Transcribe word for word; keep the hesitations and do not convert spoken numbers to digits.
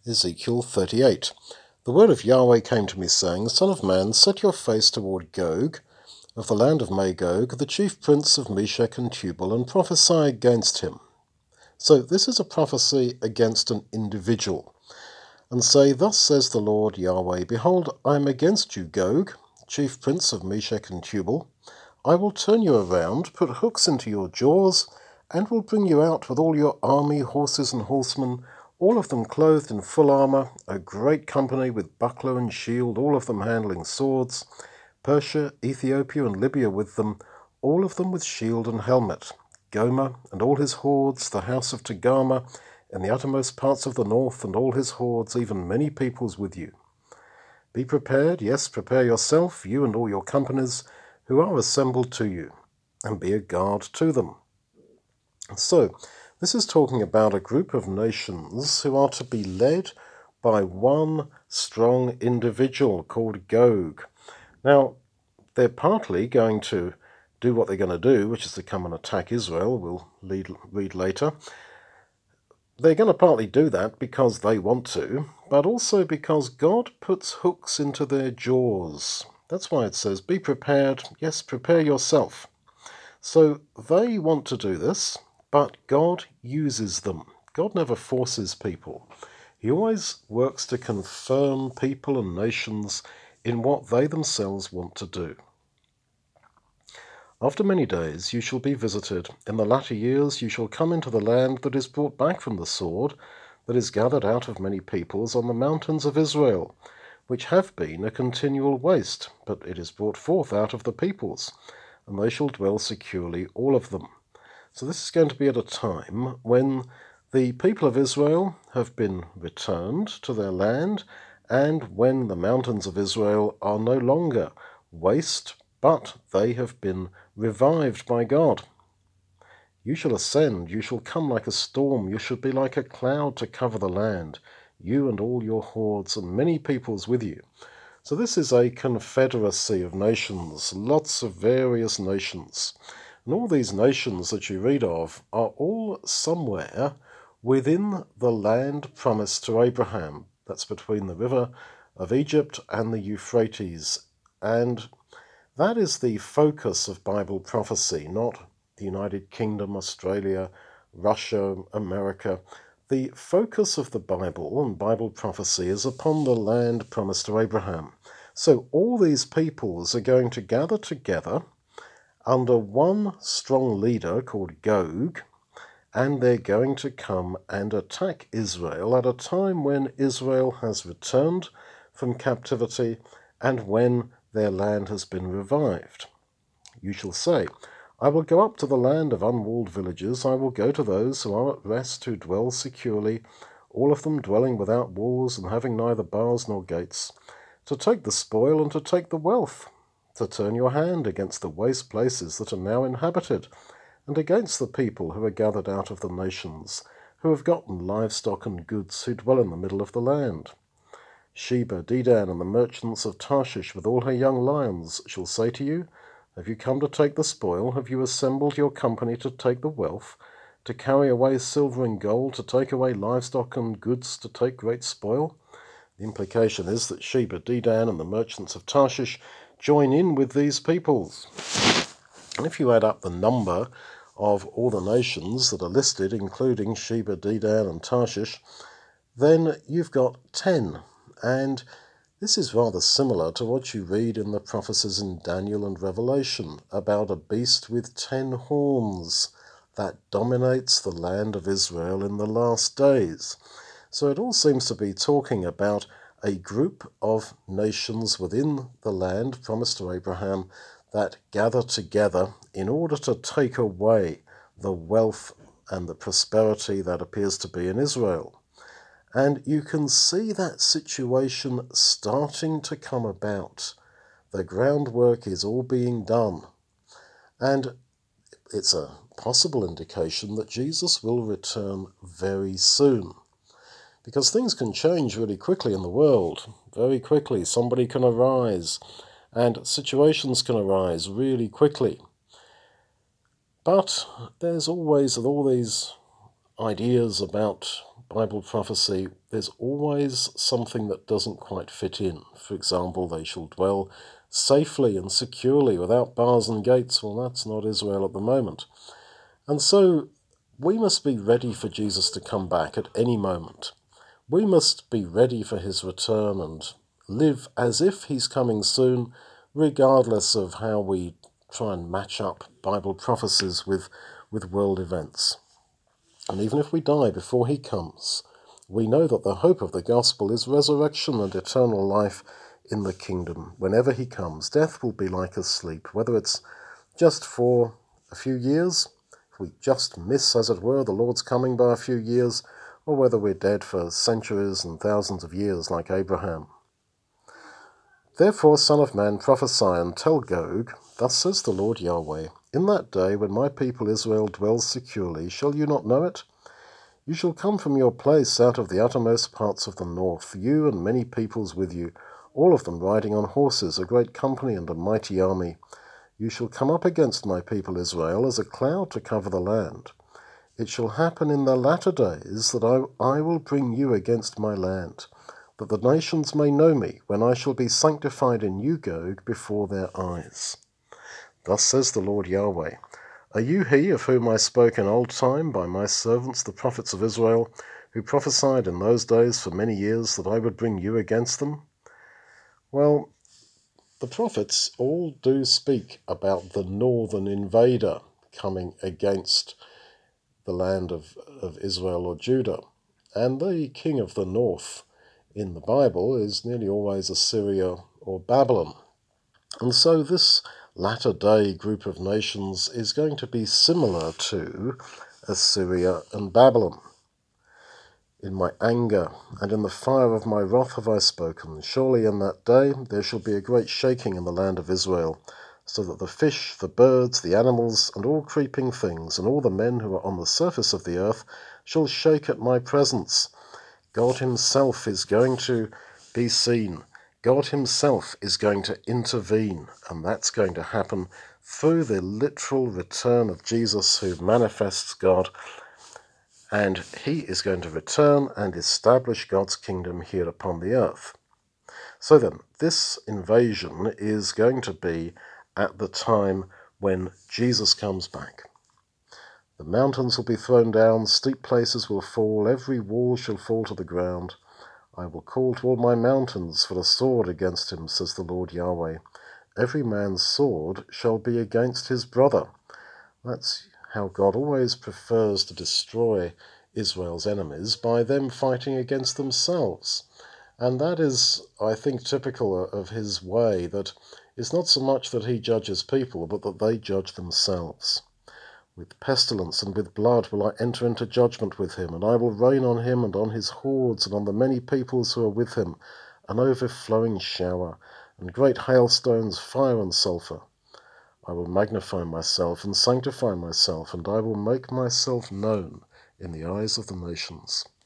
Ezekiel thirty-eight. The word of Yahweh came to me, saying, Son of man, set your face toward Gog, of the land of Magog, the chief prince of Meshech and Tubal, and prophesy against him. So this is a prophecy against an individual. And say, Thus says the Lord Yahweh, Behold, I am against you, Gog, chief prince of Meshech and Tubal. I will turn you around, put hooks into your jaws, and will bring you out with all your army, horses and horsemen, all of them clothed in full armour, a great company with buckler and shield, all of them handling swords, Persia, Ethiopia, and Libya with them, all of them with shield and helmet, Gomer and all his hordes, the house of Togarmah, in the uttermost parts of the north, and all his hordes, even many peoples with you. Be prepared, yes, prepare yourself, you and all your companies, who are assembled to you, and be a guard to them. So, this is talking about a group of nations who are to be led by one strong individual called Gog. Now, they're partly going to do what they're going to do, which is to come and attack Israel. We'll lead, read later. They're going to partly do that because they want to, but also because God puts hooks into their jaws. That's why it says, be prepared, yes, prepare yourself. So they want to do this, but God uses them. God never forces people. He always works to confirm people and nations in what they themselves want to do. After many days you shall be visited. In the latter years you shall come into the land that is brought back from the sword, that is gathered out of many peoples on the mountains of Israel, which have been a continual waste, but it is brought forth out of the peoples, and they shall dwell securely, all of them. So this is going to be at a time when the people of Israel have been returned to their land, and when the mountains of Israel are no longer waste, but they have been revived by God. You shall ascend, you shall come like a storm, you shall be like a cloud to cover the land, you and all your hordes, and many peoples with you. So this is a confederacy of nations, lots of various nations. And all these nations that you read of are all somewhere within the land promised to Abraham. That's between the river of Egypt and the Euphrates. And that is the focus of Bible prophecy, not the United Kingdom, Australia, Russia, America. The focus of the Bible and Bible prophecy is upon the land promised to Abraham. So all these peoples are going to gather together under one strong leader called Gog, and they're going to come and attack Israel at a time when Israel has returned from captivity and when their land has been revived. You shall say, I will go up to the land of unwalled villages, I will go to those who are at rest, who dwell securely, all of them dwelling without walls and having neither bars nor gates, to take the spoil and to take the wealth, to turn your hand against the waste places that are now inhabited, and against the people who are gathered out of the nations, who have gotten livestock and goods, who dwell in the middle of the land. Sheba, Dedan, and the merchants of Tarshish with all her young lions shall say to you, Have you come to take the spoil? Have you assembled your company to take the wealth, to carry away silver and gold, to take away livestock and goods, to take great spoil? The implication is that Sheba, Dedan, and the merchants of Tarshish join in with these peoples. And if you add up the number of all the nations that are listed, including Sheba, Dedan, and Tarshish, then you've got ten. And this is rather similar to what you read in the prophecies in Daniel and Revelation about a beast with ten horns that dominates the land of Israel in the last days. So it all seems to be talking about a group of nations within the land promised to Abraham that gather together in order to take away the wealth and the prosperity that appears to be in Israel. And you can see that situation starting to come about. The groundwork is all being done. And it's a possible indication that Jesus will return very soon. Because things can change really quickly in the world. Very quickly. Somebody can arise. And situations can arise really quickly. But there's always all these ideas about Bible prophecy, there's always something that doesn't quite fit in. For example, they shall dwell safely and securely without bars and gates. Well, that's not Israel at the moment. And so we must be ready for Jesus to come back at any moment. We must be ready for his return and live as if he's coming soon, regardless of how we try and match up Bible prophecies with, with world events. And even if we die before he comes, we know that the hope of the gospel is resurrection and eternal life in the kingdom. Whenever he comes, death will be like a sleep, whether it's just for a few years, if we just miss, as it were, the Lord's coming by a few years, or whether we're dead for centuries and thousands of years like Abraham. Therefore, Son of Man, prophesy and tell Gog, thus says the Lord Yahweh, in that day when my people Israel dwells securely, shall you not know it? You shall come from your place out of the uttermost parts of the north, you and many peoples with you, all of them riding on horses, a great company and a mighty army. You shall come up against my people Israel as a cloud to cover the land. It shall happen in the latter days that I, I will bring you against my land, that the nations may know me, when I shall be sanctified in you, Gog, before their eyes. Thus says the Lord Yahweh, are you he of whom I spoke in old time by my servants the prophets of Israel, who prophesied in those days for many years that I would bring you against them? Well, the prophets all do speak about the northern invader coming against the land of, of Israel or Judah. And the king of the north in the Bible is nearly always Assyria or Babylon. And so this latter-day group of nations is going to be similar to Assyria and Babylon. In my anger and in the fire of my wrath have I spoken. Surely in that day there shall be a great shaking in the land of Israel, so that the fish, the birds, the animals, and all creeping things, and all the men who are on the surface of the earth, shall shake at my presence. God himself is going to be seen. God himself is going to intervene, and that's going to happen through the literal return of Jesus, who manifests God, and he is going to return and establish God's kingdom here upon the earth. So then, this invasion is going to be at the time when Jesus comes back. The mountains will be thrown down, steep places will fall, every wall shall fall to the ground. I will call to all my mountains for the sword against him, says the Lord Yahweh. Every man's sword shall be against his brother. That's how God always prefers to destroy Israel's enemies, by them fighting against themselves. And that is, I think, typical of his way, that it's not so much that he judges people, but that they judge themselves. With pestilence and with blood will I enter into judgment with him, and I will rain on him and on his hordes and on the many peoples who are with him, an overflowing shower, and great hailstones, fire and sulphur. I will magnify myself and sanctify myself, and I will make myself known in the eyes of the nations.